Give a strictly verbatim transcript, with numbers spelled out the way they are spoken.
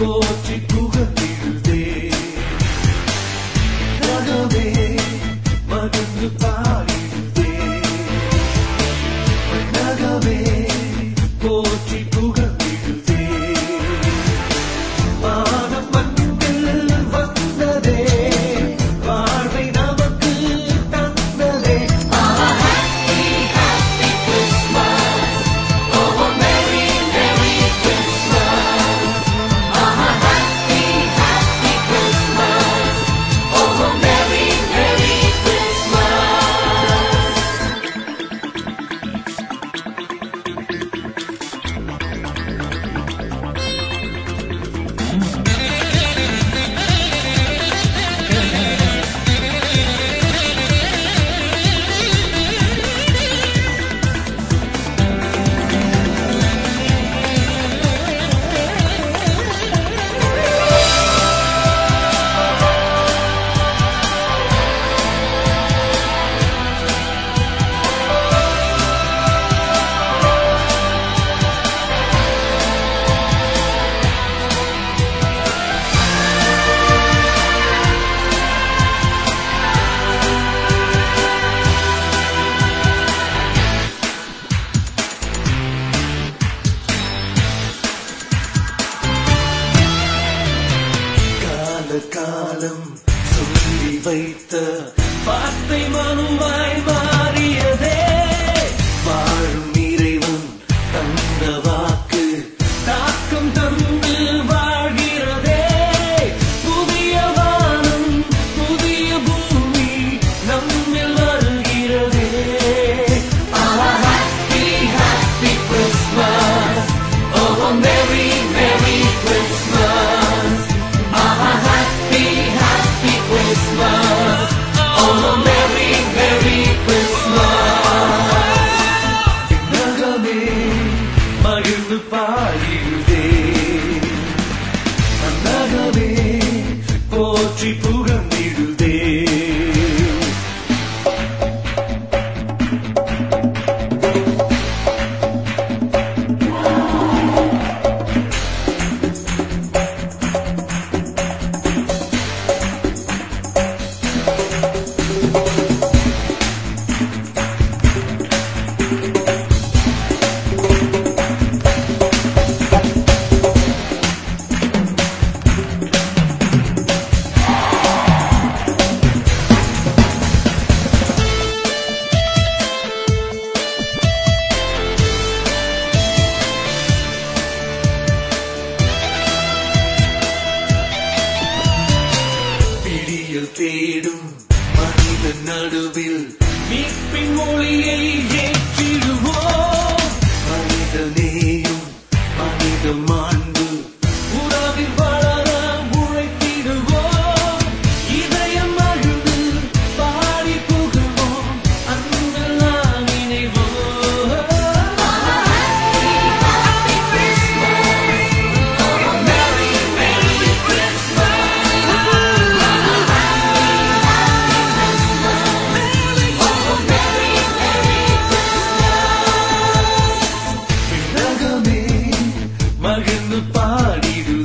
போற்றி புகழ்ந்திடுதே நகமே மகிழ்ந்து பாடிடுதே நகமே போற்றி புகழ்ந்திடுதே வானம் மண்ணில் வந்ததே வாழ்வை நமக்கு தந்ததே காலம் சொல்லி வைத்த வார்த்தை மனுவாய் மாறியதே வாழும் இறைவன் தந்த வாக்கு தாக்கம் தந்து வாழ்கிறதே புதிய வானம் புதிய பூமி நம்மில் வருகிறதே Happy happy Christmas Oh merry merry Christmas Happy, happy Christmas. Oh, Merry, Merry Christmas. நகமே மகிழ்ந்து பாடிடுதே நகமே போற்றி புகழ்ந்திடுதே தேடும் மனித நடுவில் மீட்பின் மொழியை ஏற்றிடுவோம் மனிதநேயும் மனித மாண்பு உறவில் வளர உழைத்திடுவோம் இதயம் அழுது பாடி புகழ்வோம் அன்பு நாம் இணைவோம் மகிழ்ந்து பாடிடு